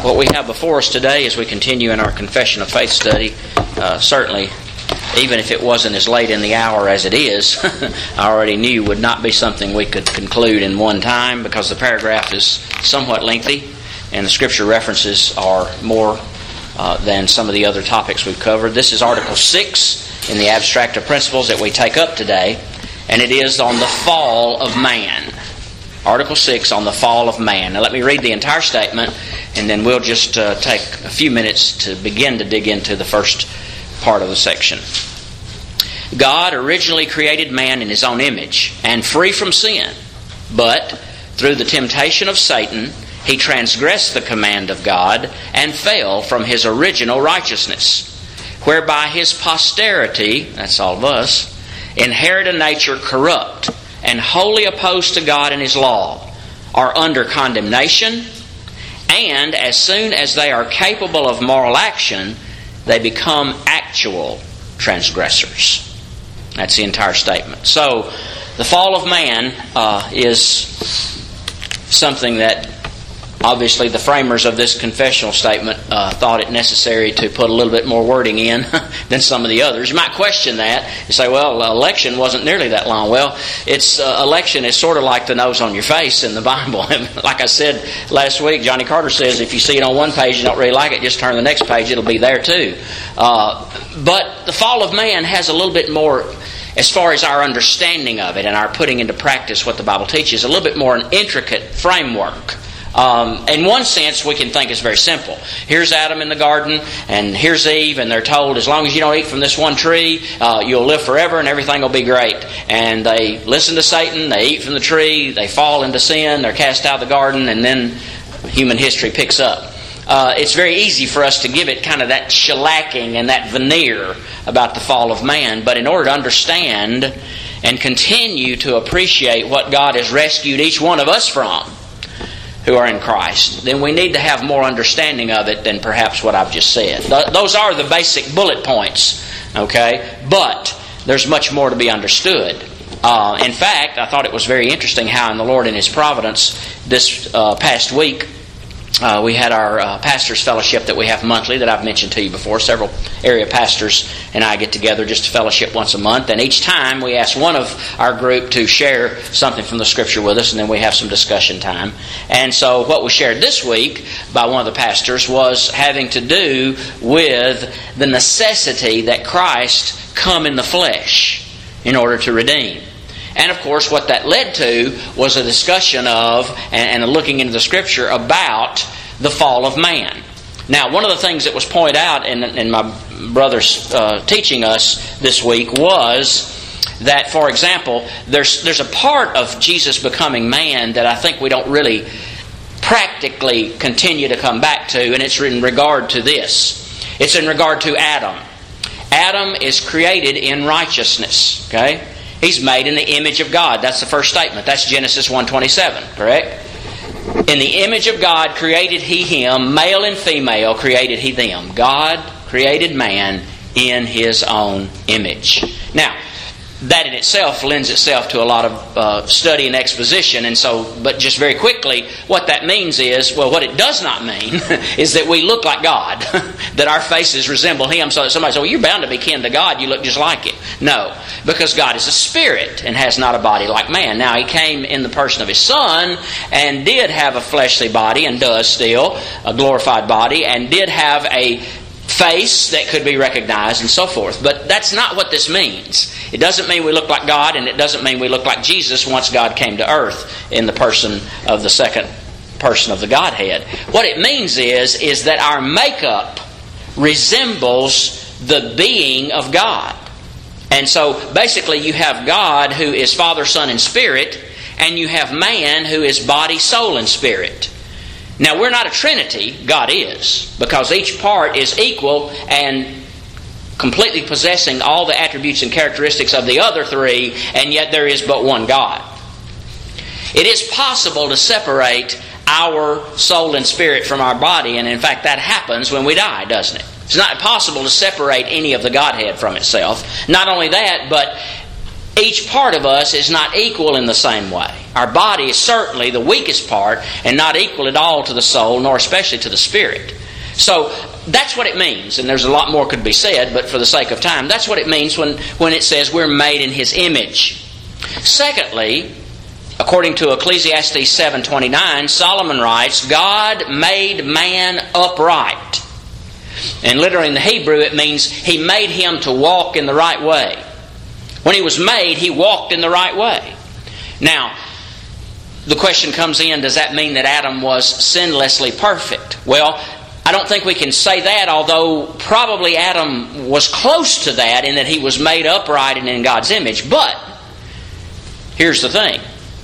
What we have before us today as we continue in our Confession of Faith study, certainly, even if it wasn't as late in the hour as it is, I already knew would not be something we could conclude in one time, because the paragraph is somewhat lengthy and the Scripture references are more than some of the other topics we've covered. This is Article 6 in the Abstract of Principles that we take up today, and it is on the fall of man. Article 6 on the fall of man. Now let me read the entire statement, and then we'll just take a few minutes to begin to dig into the first part of the section. God originally created man in His own image and free from sin, but through the temptation of Satan, he transgressed the command of God and fell from his original righteousness, whereby his posterity, that's all of us, inherit a nature corrupt and wholly opposed to God and His law, are under condemnation, and as soon as they are capable of moral action, they become actual transgressors. That's the entire statement. So, the fall of man is something that obviously the framers of this confessional statement thought it necessary to put a little bit more wording in than some of the others. You might question that. You say, well, election wasn't nearly that long. Well, election is sort of like the nose on your face in the Bible. Like I said last week, Johnny Carter says if you see it on one page and don't really like it, just turn the next page, it'll be there too. But the fall of man has a little bit more, as far as our understanding of it and our putting into practice what the Bible teaches, a little bit more an intricate framework. In one sense, we can think it's very simple. Here's Adam in the garden, and here's Eve, and they're told, as long as you don't eat from this one tree, you'll live forever and everything will be great. And they listen to Satan, they eat from the tree, they fall into sin, they're cast out of the garden, and then human history picks up. It's very easy for us to give it kind of that shellacking and that veneer about the fall of man, but in order to understand and continue to appreciate what God has rescued each one of us from, who are in Christ, then we need to have more understanding of it than perhaps what I've just said. Those are the basic bullet points, okay? But there's much more to be understood. In fact, I thought it was very interesting how in the Lord in His providence this past week, we had our pastors' fellowship that we have monthly that I've mentioned to you before. Several area pastors and I get together just to fellowship once a month. And each time we ask one of our group to share something from the Scripture with us, and then we have some discussion time. And so what was shared this week by one of the pastors was having to do with the necessity that Christ come in the flesh in order to redeem. And of course what that led to was a discussion of, and a looking into the Scripture about the fall of man. Now, one of the things that was pointed out in my brother's teaching us this week was that, for example, there's a part of Jesus becoming man that I think we don't really practically continue to come back to, and it's in regard to this. It's in regard to Adam. Adam is created in righteousness, okay? He's made in the image of God. That's the first statement. That's Genesis 1:27, correct? In the image of God created He him, male and female created He them. God created man in His own image. Now, that in itself lends itself to a lot of study and exposition, and so, but just very quickly, what that means is, well, what it does not mean is that we look like God, that our faces resemble Him, so that somebody says, well, you're bound to be kin to God, you look just like Him. No, because God is a spirit and has not a body like man. Now, He came in the person of His Son and did have a fleshly body, and does still, a glorified body, and did have a face that could be recognized and so forth. But that's not what this means. It doesn't mean we look like God, and it doesn't mean we look like Jesus once God came to earth in the person of the second person of the Godhead. What it means is that our makeup resembles the being of God. And so basically you have God who is Father, Son, and Spirit, and you have man who is body, soul, and spirit. Now, we're not a Trinity, God is, because each part is equal and completely possessing all the attributes and characteristics of the other three, and yet there is but one God. It is possible to separate our soul and spirit from our body, and in fact that happens when we die, doesn't it? It's not possible to separate any of the Godhead from itself. Not only that, but each part of us is not equal in the same way. Our body is certainly the weakest part and not equal at all to the soul, nor especially to the spirit. So that's what it means, and there's a lot more could be said, but for the sake of time, that's what it means when it says we're made in His image. Secondly, according to Ecclesiastes 7:29, Solomon writes, God made man upright. And literally in the Hebrew it means He made him to walk in the right way. When he was made, he walked in the right way. Now, the question comes in, does that mean that Adam was sinlessly perfect? Well, I don't think we can say that, although probably Adam was close to that in that he was made upright and in God's image. But, here's the thing.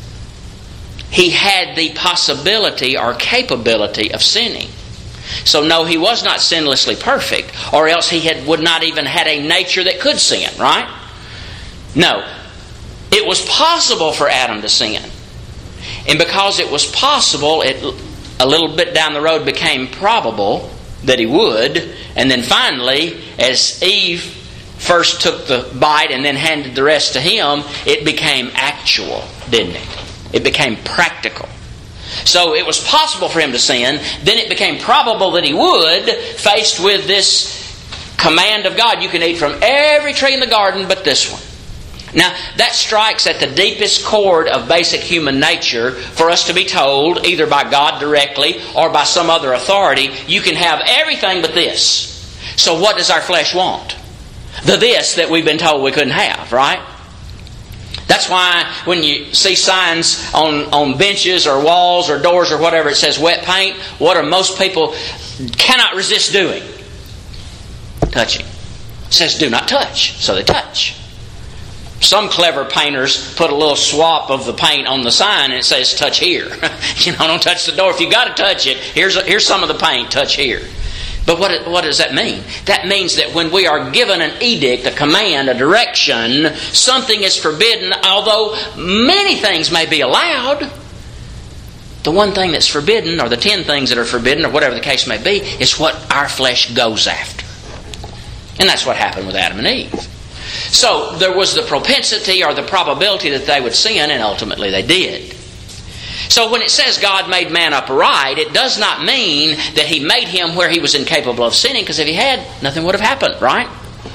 He had the possibility or capability of sinning. So no, he was not sinlessly perfect, or else he would not even had a nature that could sin, right? No. It was possible for Adam to sin. And because it was possible, it a little bit down the road became probable that he would. And then finally, as Eve first took the bite and then handed the rest to him, it became actual, didn't it? It became practical. So it was possible for him to sin. Then it became probable that he would, faced with this command of God. You can eat from every tree in the garden but this one. Now, that strikes at the deepest chord of basic human nature for us to be told, either by God directly or by some other authority, you can have everything but this. So what does our flesh want? The this that we've been told we couldn't have, right? That's why when you see signs on benches or walls or doors or whatever, it says wet paint, what are most people cannot resist doing? Touching. It says do not touch, so they touch. Some clever painters put a little swap of the paint on the sign and it says touch here. Don't touch the door. If you got to touch it, here's some of the paint, touch here. But what does that mean? That means that when we are given an edict, a command, a direction, something is forbidden, although many things may be allowed. The one thing that's forbidden, or the 10 things that are forbidden, or whatever the case may be, is what our flesh goes after. And that's what happened with Adam and Eve. So there was the propensity or the probability that they would sin, and ultimately they did. So when it says God made man upright, it does not mean that He made him where he was incapable of sinning, because if He had, nothing would have happened, right?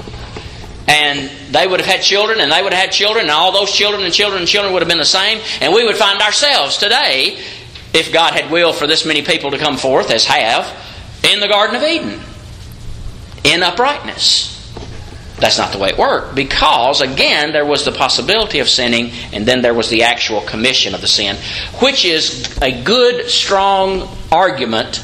And they would have had children, and they would have had children, and all those children and children and children would have been the same, and we would find ourselves today, if God had willed for this many people to come forth, as have, in the Garden of Eden, in uprightness. That's not the way it worked, because, again, there was the possibility of sinning, and then there was the actual commission of the sin, which is a good, strong argument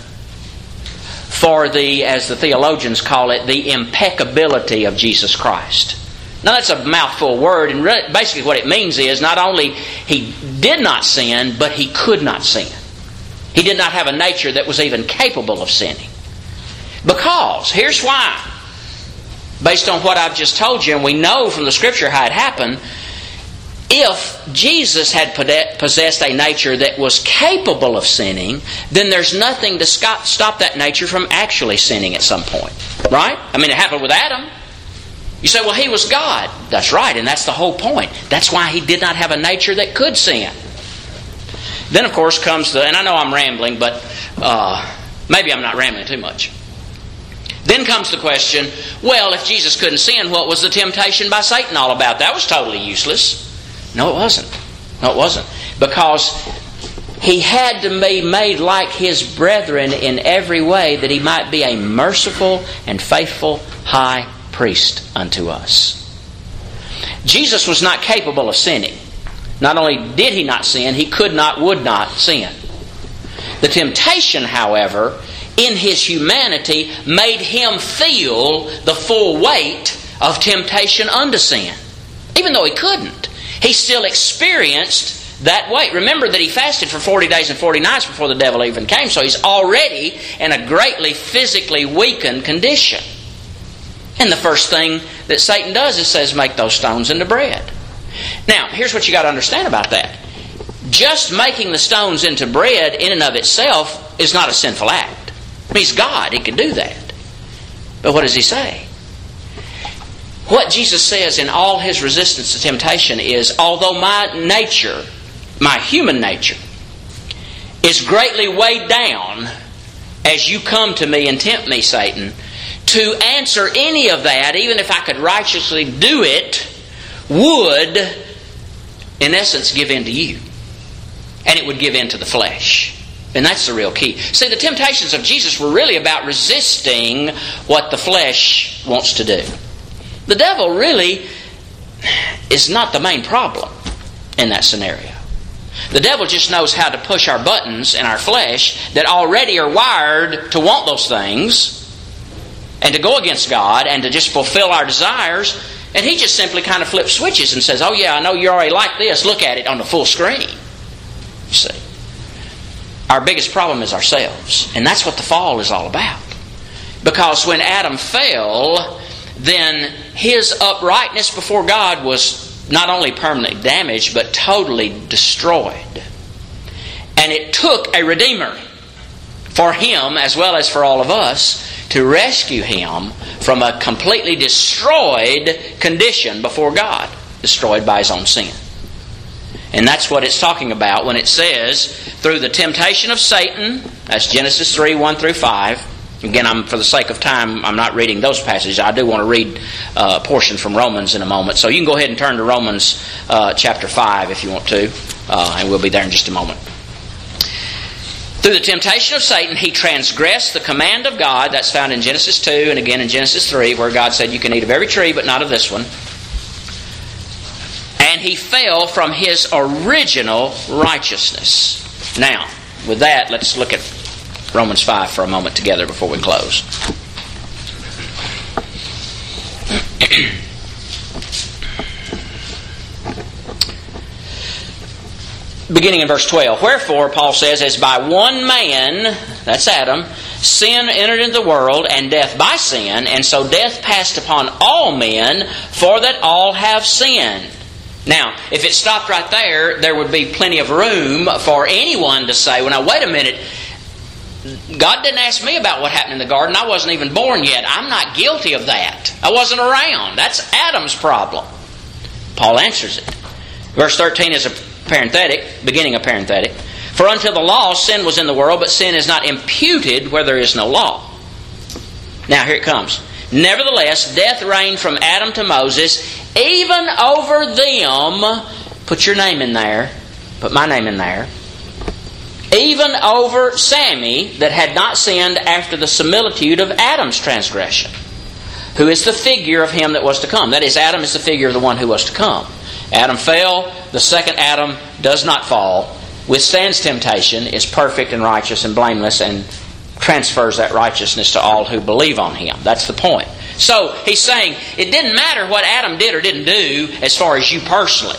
for the, as the theologians call it, the impeccability of Jesus Christ. Now, that's a mouthful word, and basically what it means is not only He did not sin, but He could not sin. He did not have a nature that was even capable of sinning. Because, here's why. Based on what I've just told you, and we know from the Scripture how it happened, if Jesus had possessed a nature that was capable of sinning, then there's nothing to stop that nature from actually sinning at some point. Right? I mean, it happened with Adam. You say, well, he was God. That's right, and that's the whole point. That's why he did not have a nature that could sin. Then, of course, comes the, and I know I'm rambling, but maybe I'm not rambling too much. Then comes the question, well, if Jesus couldn't sin, what was the temptation by Satan all about? That was totally useless. No, it wasn't. No, it wasn't. Because he had to be made like his brethren in every way, that he might be a merciful and faithful high priest unto us. Jesus was not capable of sinning. Not only did he not sin, he could not, would not sin. The temptation, however, in his humanity, made him feel the full weight of temptation unto sin. Even though he couldn't, he still experienced that weight. Remember that he fasted for 40 days and 40 nights before the devil even came, so he's already in a greatly physically weakened condition. And the first thing that Satan does is says, make those stones into bread. Now, here's what you got to understand about that. Just making the stones into bread in and of itself is not a sinful act. I mean, he's God. He can do that. But what does he say? What Jesus says in all His resistance to temptation is, although my nature, my human nature, is greatly weighed down as you come to me and tempt me, Satan, to answer any of that, even if I could righteously do it, would, in essence, give in to you. And it would give in to the flesh. And that's the real key. See, the temptations of Jesus were really about resisting what the flesh wants to do. The devil really is not the main problem in that scenario. The devil just knows how to push our buttons in our flesh that already are wired to want those things and to go against God and to just fulfill our desires. And he just simply kind of flips switches and says, oh yeah, I know you already like this. Look at it on the full screen. You see. Our biggest problem is ourselves. And that's what the fall is all about. Because when Adam fell, then his uprightness before God was not only permanently damaged, but totally destroyed. And it took a Redeemer for him, as well as for all of us, to rescue him from a completely destroyed condition before God, destroyed by his own sin. And that's what it's talking about when it says, through the temptation of Satan, that's Genesis 3, 1 through 5. Again, for the sake of time, I'm not reading those passages. I do want to read a portion from Romans in a moment. So you can go ahead and turn to Romans chapter 5 if you want to. And we'll be there in just a moment. Through the temptation of Satan, he transgressed the command of God. That's found in Genesis 2 and again in Genesis 3, where God said, you can eat of every tree, but not of this one. And he fell from his original righteousness. Now, with that, let's look at Romans 5 for a moment together before we close. Beginning in verse 12. Wherefore, Paul says, as by one man, that's Adam, sin entered into the world, and death by sin, and so death passed upon all men, for that all have sinned. Now, if it stopped right there, there would be plenty of room for anyone to say, well, now, wait a minute. God didn't ask me about what happened in the garden. I wasn't even born yet. I'm not guilty of that. I wasn't around. That's Adam's problem. Paul answers it. Verse 13 is a parenthetic, beginning a parenthetic. For until the law, sin was in the world, but sin is not imputed where there is no law. Now, here it comes. Nevertheless, death reigned from Adam to Moses, even over them. Put your name in there. Put my name in there. Even over Sammy, that had not sinned after the similitude of Adam's transgression, who is the figure of him that was to come. That is, Adam is the figure of the one who was to come. Adam fell. The second Adam does not fall, withstands temptation, is perfect and righteous and blameless, and transfers that righteousness to all who believe on him. That's the point. So he's saying it didn't matter what Adam did or didn't do as far as you personally.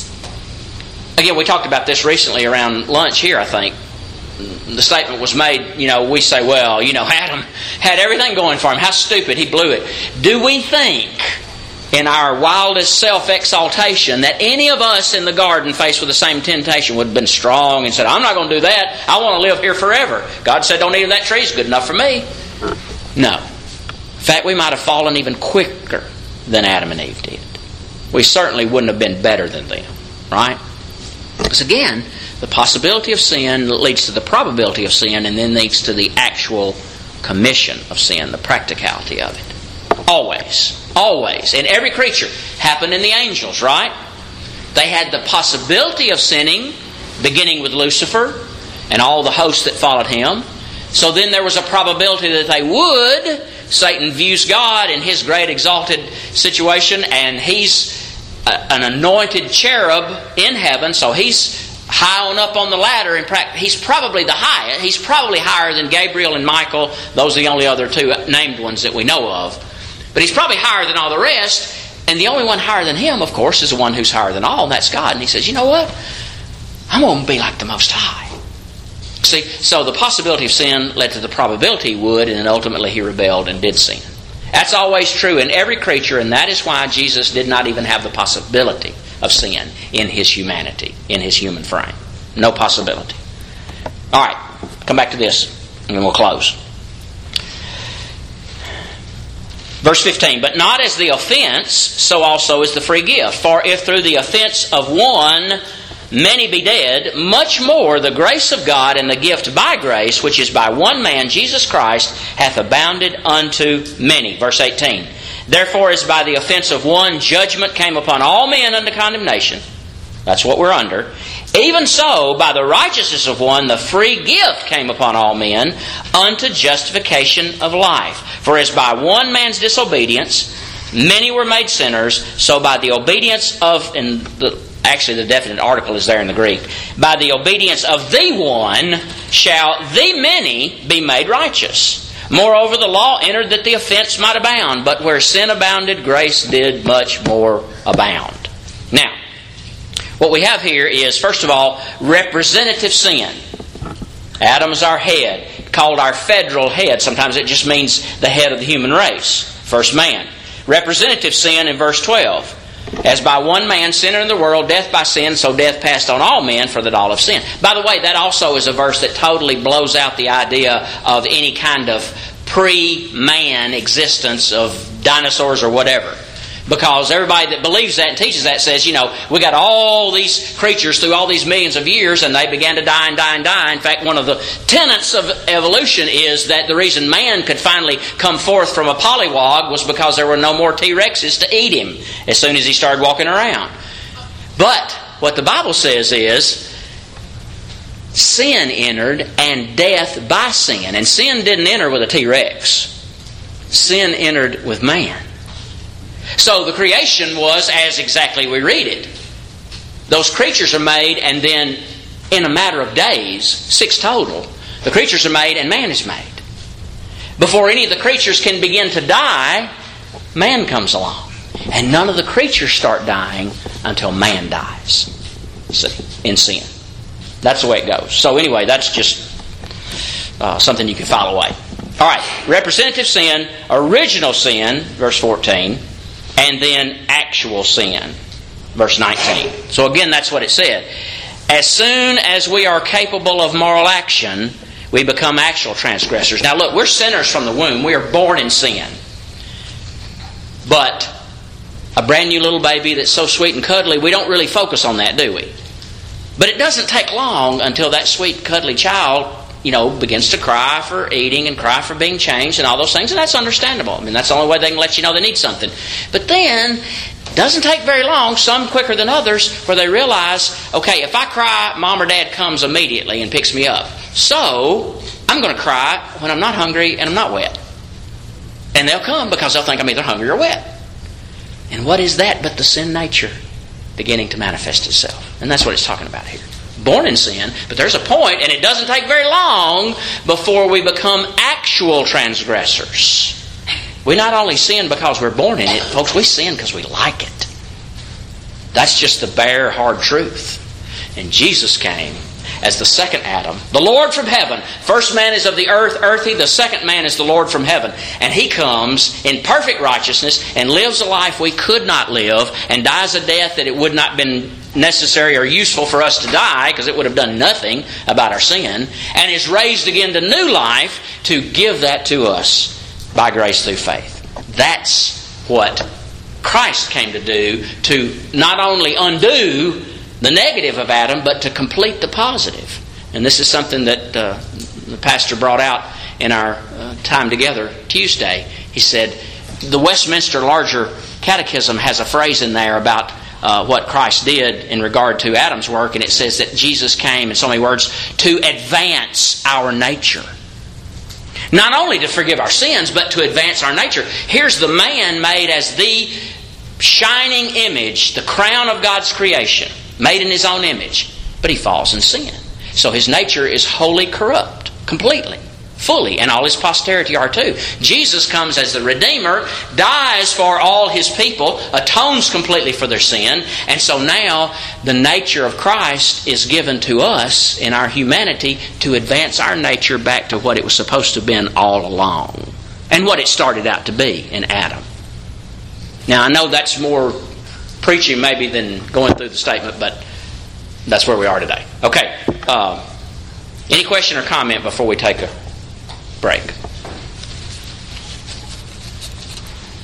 Again, we talked about this recently around lunch here, I think. The statement was made, we say, well, Adam had everything going for him. How stupid, he blew it. Do we think, in our wildest self-exaltation, that any of us in the garden faced with the same temptation would have been strong and said, I'm not going to do that. I want to live here forever. God said, don't eat of that tree. It's good enough for me. No. In fact, we might have fallen even quicker than Adam and Eve did. We certainly wouldn't have been better than them. Right? Because again, the possibility of sin leads to the probability of sin, and then leads to the actual commission of sin, the practicality of it. Always. Always. In every creature. Happened in the angels, right? They had the possibility of sinning, beginning with Lucifer and all the hosts that followed him. So then there was a probability that they would. Satan views God in his great exalted situation, and he's an anointed cherub in heaven, so he's high on up on the ladder. He's probably the highest. He's probably higher than Gabriel and Michael. Those are the only other two named ones that we know of. But he's probably higher than all the rest. And the only one higher than him, of course, is the one who's higher than all, and that's God. And he says, you know what? I'm going to be like the Most High. See, so the possibility of sin led to the probability would, and then ultimately he rebelled and did sin. That's always true in every creature, and that is why Jesus did not even have the possibility of sin in his humanity, in his human frame. No possibility. All right, come back to this, and then we'll close. Verse 15, but not as the offense, so also is the free gift. For if through the offense of one many be dead, much more the grace of God and the gift by grace, which is by one man, Jesus Christ, hath abounded unto many. Verse 18, therefore as by the offense of one judgment came upon all men unto condemnation. That's what we're under. Even so, by the righteousness of one, the free gift came upon all men unto justification of life. For as by one man's disobedience many were made sinners, so by the obedience of, actually the definite article is there in the Greek, by the obedience of the one shall the many be made righteous. Moreover, the law entered that the offense might abound, but where sin abounded, grace did much more abound. Now, what we have here is, first of all, representative sin. Adam is our head, called our federal head. Sometimes it just means the head of the human race, first man. Representative sin in verse 12. As by one man sin entered the world, death by sin, so death passed on all men, for that all have sinned. By the way, that also is a verse that totally blows out the idea of any kind of pre-man existence of dinosaurs or whatever. Because everybody that believes that and teaches that says, we got all these creatures through all these millions of years and they began to die and die and die. In fact, one of the tenets of evolution is that the reason man could finally come forth from a pollywog was because there were no more T-Rexes to eat him as soon as he started walking around. But what the Bible says is, sin entered and death by sin. And sin didn't enter with a T-Rex. Sin entered with man. So the creation was as exactly we read it. Those creatures are made, and then in a matter of days, 6 total, the creatures are made and man is made. Before any of the creatures can begin to die, man comes along. And none of the creatures start dying until man dies. See, in sin. That's the way it goes. So anyway, that's just something you can file away. All right, representative sin, original sin, verse 14. And then actual sin, verse 19. So again, that's what it said. As soon as we are capable of moral action, we become actual transgressors. Now look, we're sinners from the womb. We are born in sin. But a brand new little baby that's so sweet and cuddly, we don't really focus on that, do we? But it doesn't take long until that sweet, cuddly child, begins to cry for eating and cry for being changed and all those things. And that's understandable. I mean, that's the only way they can let you know they need something. But then, it doesn't take very long, some quicker than others, where they realize, okay, if I cry, Mom or Dad comes immediately and picks me up. So, I'm going to cry when I'm not hungry and I'm not wet. And they'll come because they'll think I'm either hungry or wet. And what is that but the sin nature beginning to manifest itself? And that's what it's talking about here. Born in sin, but there's a point, and it doesn't take very long before we become actual transgressors. We not only sin because we're born in it, folks, we sin because we like it. That's just the bare, hard truth. And Jesus came as the second Adam, the Lord from heaven. First man is of the earth, earthy. The second man is the Lord from heaven. And He comes in perfect righteousness and lives a life we could not live and dies a death that it would not have been necessary or useful for us to die, because it would have done nothing about our sin, and is raised again to new life to give that to us by grace through faith. That's what Christ came to do, to not only undo the negative of Adam, but to complete the positive. And this is something that the pastor brought out in our time together Tuesday. He said, the Westminster Larger Catechism has a phrase in there about what Christ did in regard to Adam's work, and it says that Jesus came, in so many words, to advance our nature. Not only to forgive our sins, but to advance our nature. Here's the man made as the shining image, the crown of God's creation, made in His own image. But he falls in sin. So his nature is wholly corrupt, completely, fully, and all his posterity are too. Jesus comes as the Redeemer, dies for all His people, atones completely for their sin, and so now the nature of Christ is given to us in our humanity to advance our nature back to what it was supposed to have been all along, and what it started out to be in Adam. Now I know that's more preaching maybe than going through the statement, but that's where we are today. Okay, any question or comment before we take a break?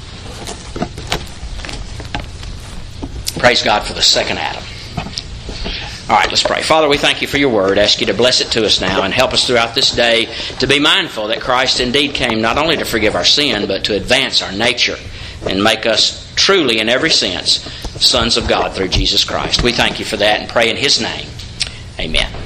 Praise God for the second Adam. All right, let's pray. Father, we thank you for your word. Ask you to bless it to us now and help us throughout this day to be mindful that Christ indeed came not only to forgive our sin, but to advance our nature and make us truly, in every sense, sons of God through Jesus Christ. We thank you for that and pray in His name. Amen.